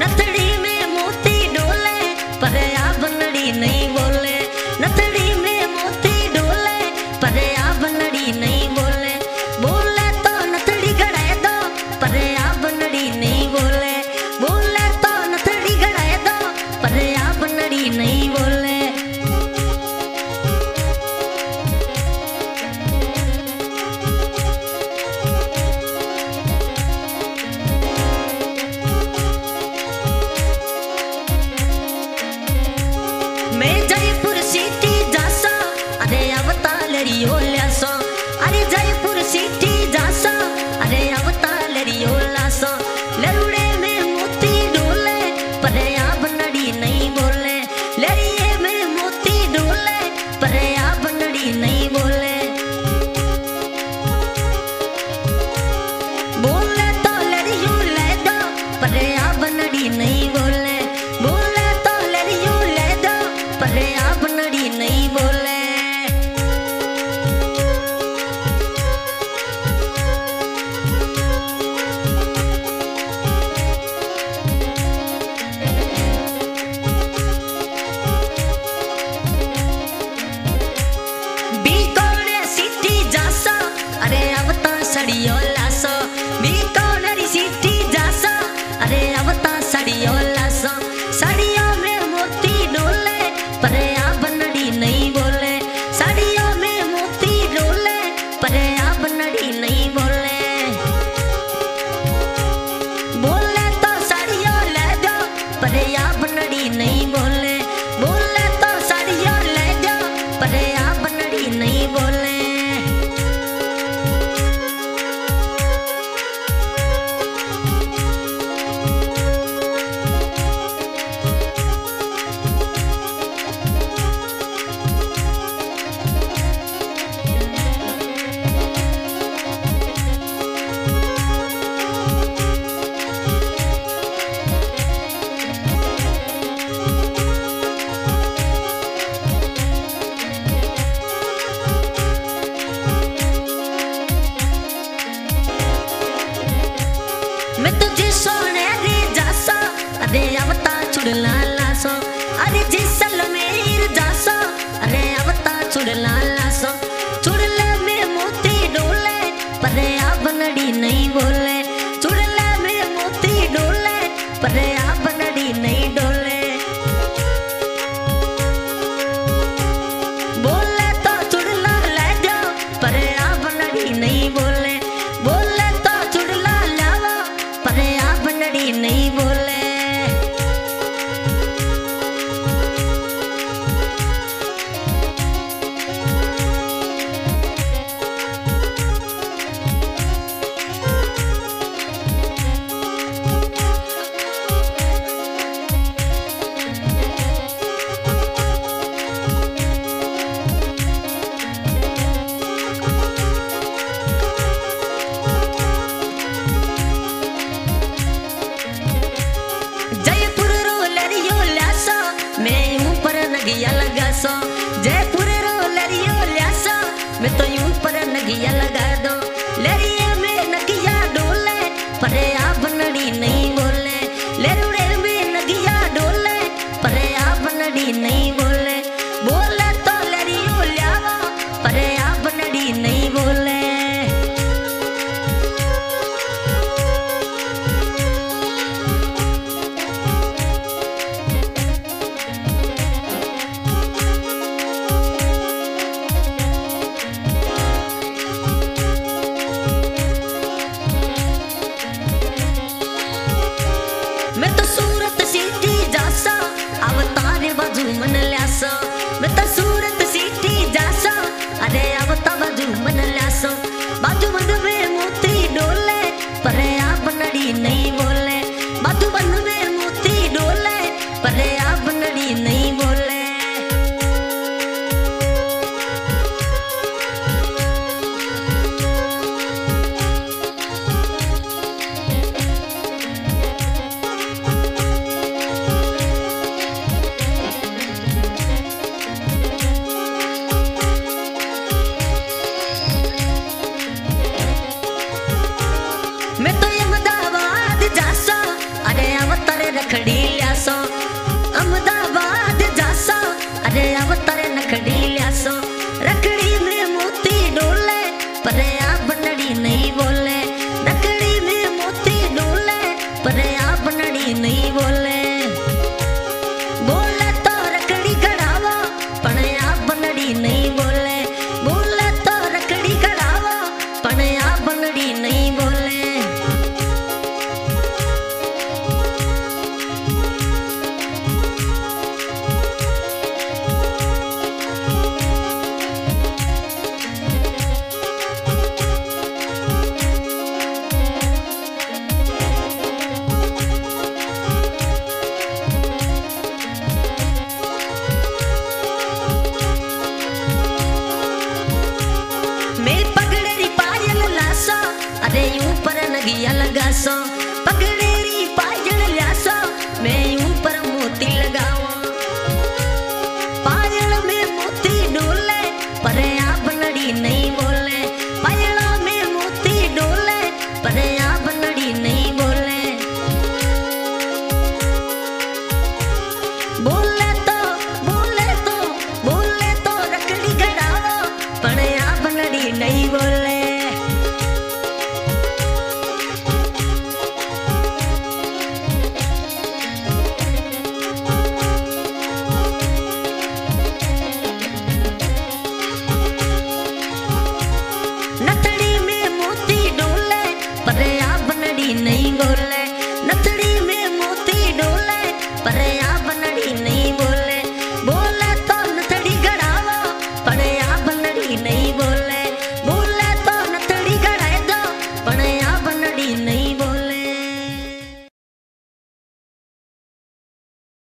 नथड़ी में मोती डोले पर आ बनड़ी नहीं बोले। नथड़ी में मोती डोले पर आ बनड़ी नहीं बोले। बोले तो नथड़ी गड़ाए दो पर आ बनड़ी नहीं बोले। बोले तो नथड़ी गड़ाए दो पर आ बनड़ी नहीं बोले। मैं जयपुर सिटी जासो अरे अवतालरियो ल्यासो। अरे जयपुर सिटी जासो अरे अवतालरियो लासो। लरुड़े में मोती डोले पर आ बनड़ी नहीं बोले। लरिये में मोती डोले पर आ बनड़ी नहीं बोले। बोले तो लरियो ले दो पर आ बनड़ी नहीं बोले। बोले तो लरियो ले दो पर आ बनड़ी नहीं बोले। बीकानेर सिटी जासो अरे अवता सड़ियो लासो। बीकानेर सिटी जासो अरे अवता सड़ियो लासो। सड़ियों में मोती डोले पर आ बनड़ी नहीं बोले। सड़ियों में मोती डोले पर आ बनड़ी नहीं बोले। बोले तो साड़ियों ले दो पर आ बनड़ी नहीं बोले। बोले तो साड़ियों ले दो पर आ बनड़ी नहीं बोले। मैं तुझे सोने रे जासो अरे अवता छुड़ला लासो। अरे जिसल मेर जासो अरे अवता छुड़ला लासो। छुड़ले में मोती डोले पर आ बनड़ी नहीं बोले। छुड़ले में मोती डोले पर आ बनड़ी नहीं डोले। बोले तो छुड़ला ले दो पर आ बनड़ी नहीं बोले। बोले तो छुड़ला लावो पर आ बनड़ी नहीं बोले। जयपुर रो लरियो ल्यासो मैं यूं पर नगिया लगासो। जयपुर रो लरियो ल्यासो मैं तो यूं पर नगिया लगा दो। लरिये में नगिया डोले पर आ बनड़ी नहीं बोले। लरुड़े में नगिया डोले पर आ बनड़ी नहीं बोले। बोले तो लरियो ल्यावो पर आ बनड़ी नहीं बोले। मैं तो सूरत सिटी जासो अवतार बाजू मन ल्यासो। मैं तो सूरत सिटी जासो अरे अवता बाजू मन ल्यासो। बाजू बंद में मोती डोले पर आ बनड़ी नहीं बोले। बाजू बंद में मोती डोले पर आ बनड़ी नहीं बोले। मैं तो अहमदाबाद जासो अरे ल्यासो अहमदाबाद जासो अरे अवतारे नखड़ी ल्यासो रखड़ी में मोती डोले पर आ बनड़ी नहीं बोले रखड़ी में मोती डोले पर आ बनड़ी नहीं बोले बोले तो रखड़ी कढ़ावो पण आ बनड़ी नहीं बोले बोले तो रखड़ी कढ़ावो पण आ बनड़ी नहीं बोले अरे यूं पर नगिया लगासो पगड़ेरी पायल ल्यासो मैं यूं पर मोती लगाओ पायल में मोती डोले पर आ बनड़ी नहीं बोले पायल में मोती डोले पर आ बनड़ी नहीं बोले बोले तो बोले तो बोले तो रखड़ी कढ़ावो पर आ बनड़ी नहीं बोले नहीं बोले